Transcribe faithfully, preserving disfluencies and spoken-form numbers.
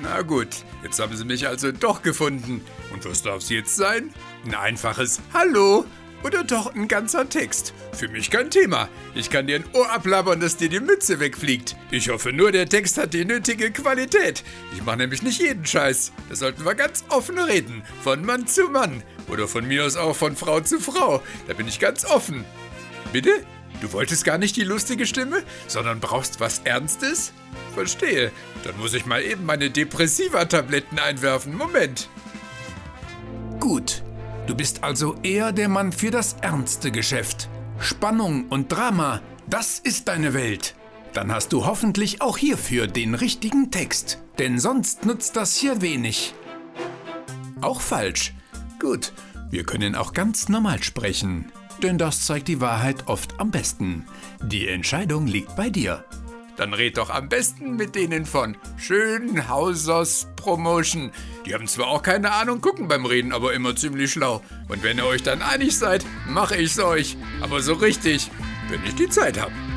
Na gut, jetzt haben Sie mich also doch gefunden. Und was darf es jetzt sein? Ein einfaches Hallo oder doch ein ganzer Text? Für mich kein Thema. Ich kann dir ein Ohr ablabbern, dass dir die Mütze wegfliegt. Ich hoffe nur, der Text hat die nötige Qualität. Ich mache nämlich nicht jeden Scheiß. Da sollten wir ganz offen reden. Von Mann zu Mann. Oder von mir aus auch von Frau zu Frau. Da bin ich ganz offen. Bitte? Du wolltest gar nicht die lustige Stimme, sondern brauchst was Ernstes? Verstehe. Dann muss ich mal eben meine Depressiva-Tabletten einwerfen. Moment. Gut. Du bist also eher der Mann für das ernste Geschäft. Spannung und Drama, das ist deine Welt. Dann hast du hoffentlich auch hierfür den richtigen Text. Denn sonst nutzt das hier wenig. Auch falsch. Gut, wir können auch ganz normal sprechen. Denn das zeigt die Wahrheit oft am besten. Die Entscheidung liegt bei dir. Dann red doch am besten mit denen von Schönhausers Promotion. Die haben zwar auch keine Ahnung, gucken beim Reden aber immer ziemlich schlau. Und wenn ihr euch dann einig seid, mache ich's euch. Aber so richtig, wenn ich die Zeit habe.